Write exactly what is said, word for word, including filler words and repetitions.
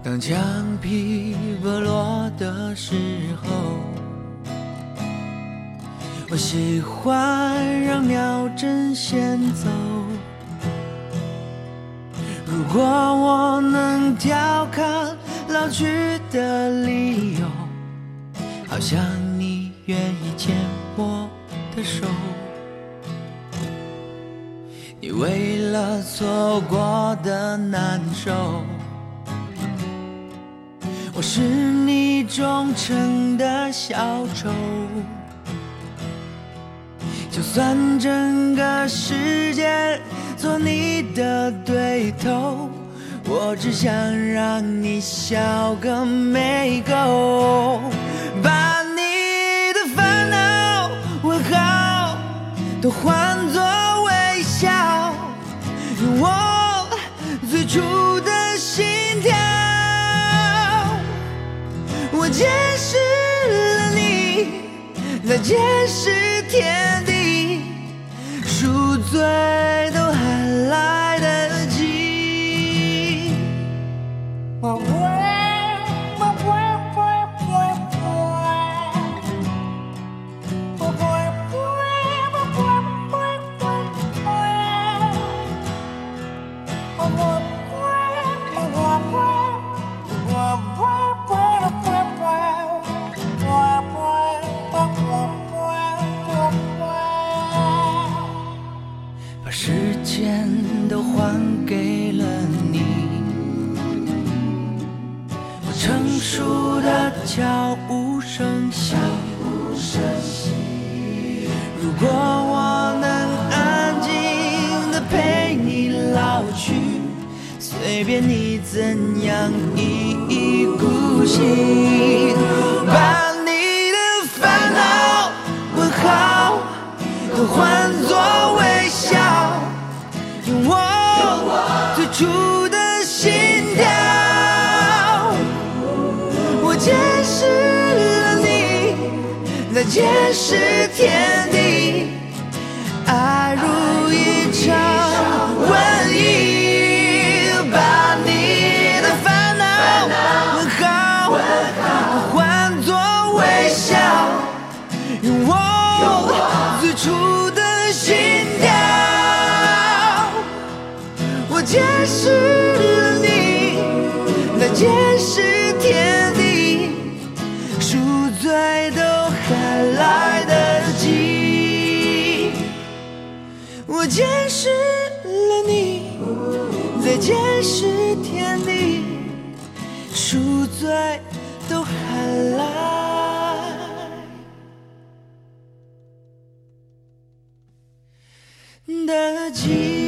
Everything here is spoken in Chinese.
当墙皮剥落的时候，我喜欢让秒针先走。如果我能调侃老去的理由，好像你愿意牵我的手。你为了错过的难受，我是你忠诚的小丑。就算整个世界做你的对头，我只想让你笑个没够，把你的烦恼问号都换作微笑，用我最初的心跳。我解释了你，再解释天地，赎罪都还来得及。我把时间都还给了你，我成熟的悄无声息。如果我能安静地陪你老去，随便你怎样一意孤行，把你的烦恼问号都换作微笑，用我最初的心跳。我解释了你，再解释天地，爱如一场瘟疫，把你的烦恼问号换作微笑，用我最初的心跳。我解释了你，再解释天地，赎罪都还来得及。我解释了你，再解释天地，赎罪都还来得及。